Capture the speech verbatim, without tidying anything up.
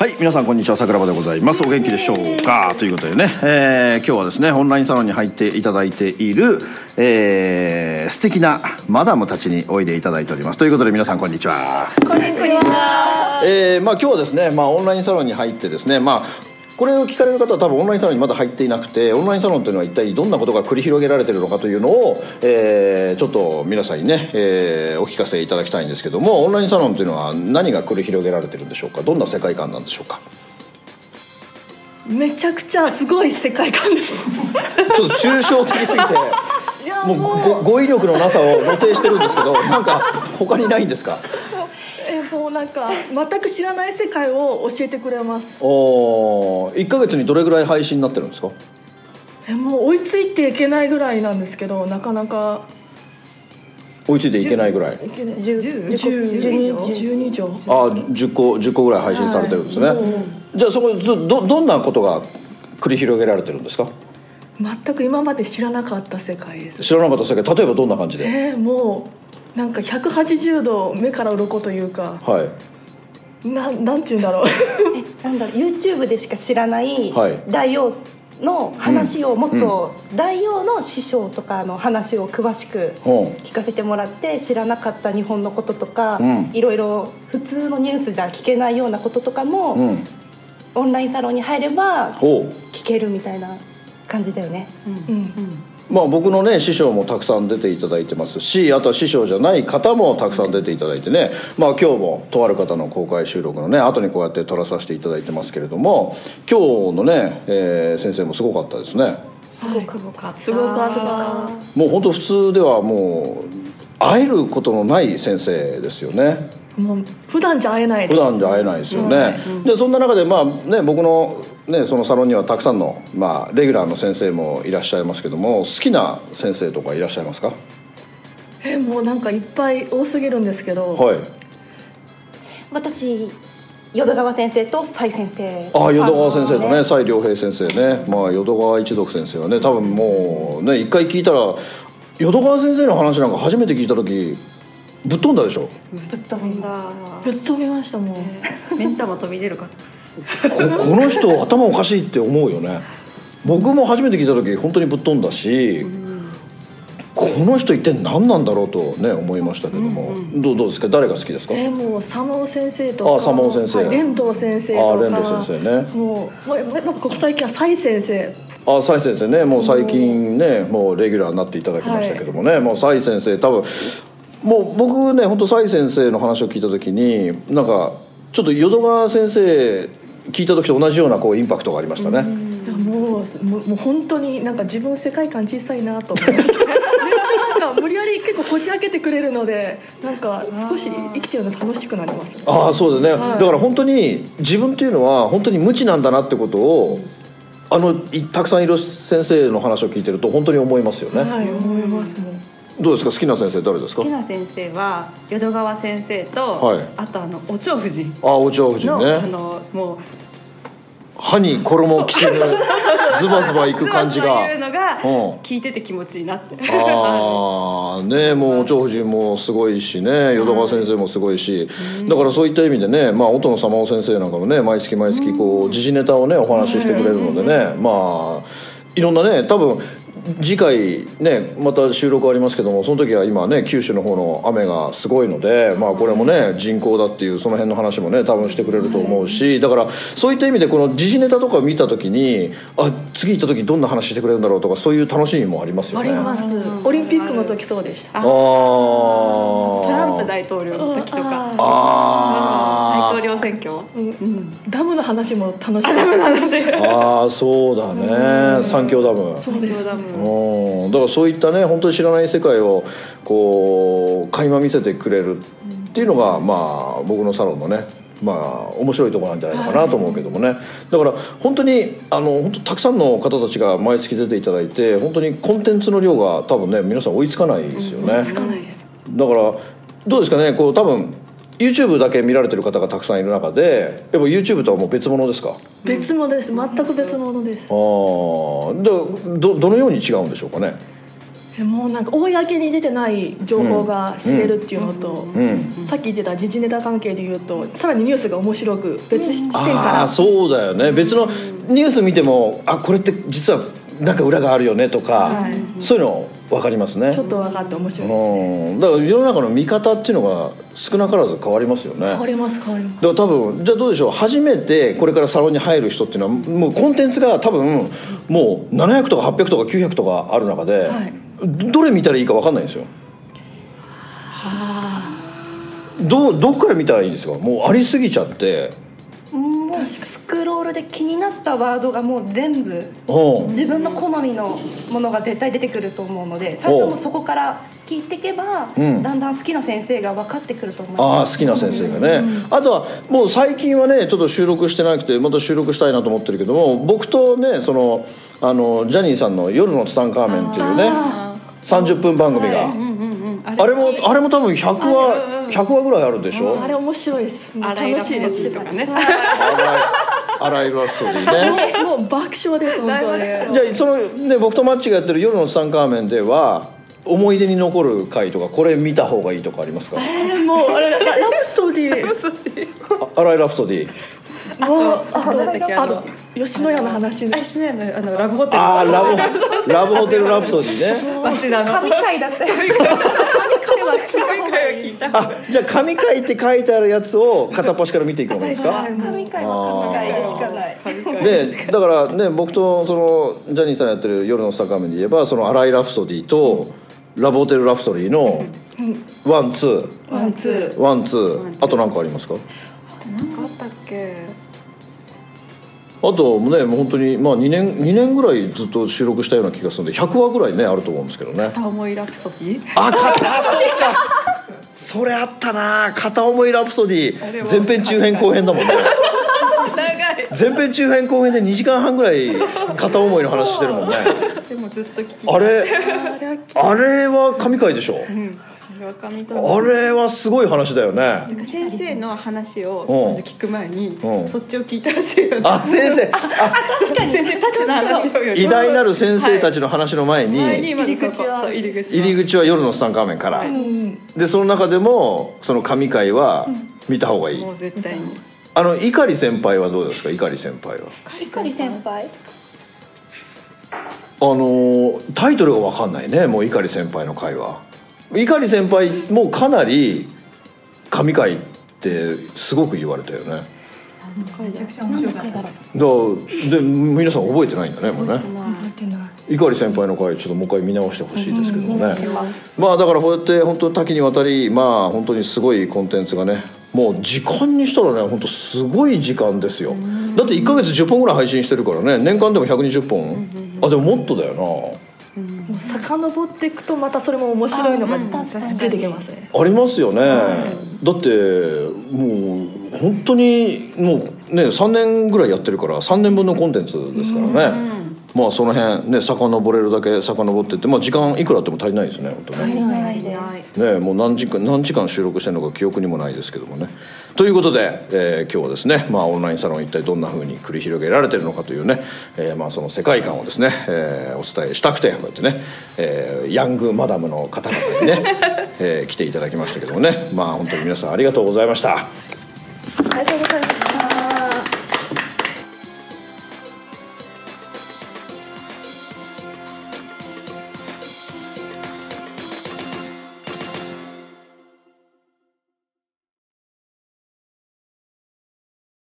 はい、皆さんこんにちは、桜庭でございます。お元気でしょうかということでね、えー、今日はですねオンラインサロンに入っていただいている、えー、素敵なマダムたちにおいでいただいております。ということで皆さんこんにちは。 こんにちは。 えーまあ、今日はですね、まあ、オンラインサロンに入ってですね、まあこれを聞かれる方は多分オンラインサロンにまだ入っていなくて、オンラインサロンというのは一体どんなことが繰り広げられているのかというのを、えー、ちょっと皆さんにね、えー、お聞かせいただきたいんですけども、オンラインサロンというのは何が繰り広げられているんでしょうか。どんな世界観なんでしょうか。 めちゃくちゃすごい世界観ですちょっと抽象的すぎてもうご語彙力のなさを露呈してるんですけど、なんか他にないんですか。 えもうなんか全く知らない世界を教えてくれます。 おいっかげつにどれぐらい配信になってるんですか。 えもう追いついていけないぐらいなんですけど、なかなか追いついていけないぐらい。 じゅうに以上。 ああ、じゅっこじゅっこぐらい配信されてるんですね、はい、じゃあそこで ど, どんなことが繰り広げられてるんですか。 全く今まで知らなかった世界です。 知らなかった世界、例えばどんな感じで。 えー、もうなんかひゃくはちじゅうど目から鱗というか、 はい、 な, なんていうんだろうえなんだろう YouTube でしか知らないはい大王の話をもっと、うん、大王の師匠とかの話を詳しく聞かせてもらって、知らなかった日本のこととか、うん、いろいろ普通のニュースじゃ聞けないようなこととかも、うん、オンラインサロンに入れば聞けるみたいな感じだよね。うんうんまあ、僕のね師匠もたくさん出ていただいてますし、あとは師匠じゃない方もたくさん出ていただいてね、まあ、今日もとある方の公開収録のね後にこうやって撮らさせていただいてますけれども、今日のね、えー、先生もすごかったですね。 すごかったすごかったもう本当普通ではもう会えることのない先生ですよね。 もう普段じゃ会えないです。 普段じゃ会えないですよね、うん、でそんな中でまあね僕のねそのサロンにはたくさんのまあレギュラーの先生もいらっしゃいますけども、好きな先生とかいらっしゃいますか。 えもうなんかいっぱい多すぎるんですけど、 はい、 私淀川先生と蔡先生。 ああ淀川先生とね蔡良平先生ね、まあ淀川一族先生はね多分もうね一回聞いたら、淀川先生の話なんか初めて聞いた時ぶっ飛んだでしょ。 ぶっ飛んだ。 ぶっ飛びましたもん、 えー、目ん玉飛び出るかとこ, この人頭おかしいって思うよね。僕も初めて聞いた時本当にぶっ飛んだし、うん、この人一体何なんだろうとね思いましたけども、うんうん、ど, うどうですか。誰が好きですか。 えー、もう佐野先生とか。 あ佐野先生、 蓮藤先生とか。 あ蓮藤先生ね。 もう、もうなんかここ最近は蔡先生。 あ蔡先生ね、もう最近ねもうレギュラーになっていただきましたけどもね、はい、もう蔡先生多分もう僕ね本当蔡先生の話を聞いた時になんかちょっと淀川先生聞いた時と同じようなこうインパクトがありましたね。 いやもうもう本当になんか自分世界観小さいなと思いましためっちゃなんか無理やり結構こじ開けてくれるので、なんか少し生きてるの楽しくなります。 ああそうだね、 はい、 だから本当に自分っていうのは本当に無知なんだなってことを、あのたくさんいる先生の話を聞いてると本当に思いますよね。 はい思いますもん。 どうですか。好きな先生誰ですか。 好きな先生は淀川先生と、はい、あとあのお蝶夫人。 あお蝶夫人ね。 あのもう歯に衣着せぬズバズバいく感じがいうのが聞いてて気持ちいいなって。 ああねもうお蝶夫人もすごいしね、淀川先生もすごいし、だからそういった意味でね、まあ音野様尾先生なんかもね毎月毎月こう時事ネタをねお話ししてくれるのでね、まあいろんなね多分次回ねまた収録ありますけども、その時は今ね九州の方の雨がすごいので、まあこれもね人工だっていうその辺の話もね多分してくれると思うし、だからそういった意味でこの時事ネタとか見た時にあ次行った時どんな話してくれるんだろうとか、そういう楽しみもありますよね。 あります。オリンピックの時そうでした。 ああトランプ大統領の時とか、あ大統領選挙、うんうん、 ダムの話も楽しい。 ダムの話ああそうだね、三峡ダム。 そうです。 うん、だからそういったね本当に知らない世界をこう垣間見せてくれるっていうのが、まあ僕のサロンのねまあ面白いところなんじゃないのかなと思うけどもね、だから本当にあの本当たくさんの方たちが毎月出ていただいて、本当にコンテンツの量が多分ね皆さん追いつかないですよね、うん、追いつかないです。だからどうですかね、こう多分YouTube だけ見られてる方がたくさんいる中で、やっぱ YouTube とはもう別物ですか。 別物です。全く別物です。 ああ、どどのように違うんでしょうかね。 もうなんか公に出てない情報が知れるっていうのと、 うん、 さっき言ってた時事ネタ関係でいうとさらにニュースが面白く別視点から、 あそうだよね、別のニュース見てもあこれって実はなんか裏があるよねとか、はい、そういうの分かりますね。 ちょっと分かって面白いですね、 うん、だから世の中の見方っていうのが少なからず変わりますよね。 変わります変わります。 だから多分じゃあどうでしょう、初めてこれからサロンに入る人っていうのはもうコンテンツが多分もうななひゃくとかはっぴゃくとかきゅうひゃくとかある中で、はい、どれ見たらいいか分かんないんですよ。はどどっから見たらいいんですか。もうありすぎちゃって、 もうスクロールで気になったワードがもう全部自分の好みのものが絶対出てくると思うので、最初もそこから聞いていけば、うん、だんだん好きな先生が分かってくると思います。 ああ好きな先生がね、うん、あとはもう最近はねちょっと収録してなくてまた収録したいなと思ってるけども、僕とねそのあのジャニーさんの夜のツタンカーメンっていうねさんじゅっぷん番組が、はい、あれもあれも多分ひゃくわひゃくわぐらいあるでしょ。 あれ面白いです。楽しいですとかね。 洗いラプソディね。 もう爆笑です本当に。 じゃあそのね僕とマッチがやってる夜のツタンカーメンでは思い出に残る回とかこれ見た方がいいとかありますか。 えー、もうあれラプソディ。 洗いラプソディ。 もうあの吉野家の話ね。 吉野家のあのラブホテル。 ああラブラブホテルラプソディね。 町田の神回だった。神回は聞いた方がいい。 あじゃあ神回って書いてあるやつを片っ端から見ていくのがいいですか。 神回は神回でしかない。 でだからね僕とそのジャニーさんやってる夜のスタカーメンで言えばその洗いラプソディとラブホテルラプソディのワンツーワンツーワンツーあと何かありますか。 何かあったっけ。 あとねもう本当にまあにねんにねんぐらいずっと収録したような気がするんでひゃくわぐらいねあると思うんですけどね。 片思いラプソディ。 あ片そうかそれあったな片思いラプソディ前編中編後編だもんね。前編中編後編でにじかんはんぐらい片思いの話してるもんね。 でもずっと聞きあれあれは神回でしょ。うんあれはすごい話だよね。 なんか先生の話をまず聞く前に、うん、そっちを聞いてほしいよね。 あ先生あ確かに先生たちの話をより偉大なる先生たちの話の前に、 はい、前にまずそこそう入り口は入り口は夜のツタンカーメンから、はい、でその中でもその神回は見た方がいい、うん、 もう絶対に。 あの碇先輩はどうですか。碇先輩は碇先輩あのタイトルが分かんないね。もう碇先輩の回は碇先輩もかなり神回ってすごく言われたよね。 めちゃくちゃ面白かった。だで皆さん覚えてないんだねもうね。碇先輩の回ちょっともう一回見直してほしいですけどもね、うん、まあだからこうやって本当多岐にわたりまあ本当にすごいコンテンツがねもう時間にしたらね本当すごい時間ですよ、うん、だっていっかげつじゅっぽんぐらい配信してるからね年間でもひゃくにじゅっぽん、うん、あでももっとだよな。 もう遡っていくとまたそれも面白いのが出てきますね。 ありますよね、はい、だってもう本当にもうねさんねんぐらいやってるからさんねんぶんのコンテンツですからね、うん、まあその辺ね遡れるだけ遡ってって、まあ、時間いくらあっても足りないですね本当ね。足りないですね。もう何時間何時間収録してるのか記憶にもないですけどもね。ということで、えー、今日はですね、まあ、オンラインサロン一体どんな風に繰り広げられてるのかというね、えーまあ、その世界観をですね、えー、お伝えしたくてこうやってね、えー、ヤングマダムの方々にね、えー、来ていただきましたけどもね、まあ本当に皆さんありがとうございました。 ありがとうございます。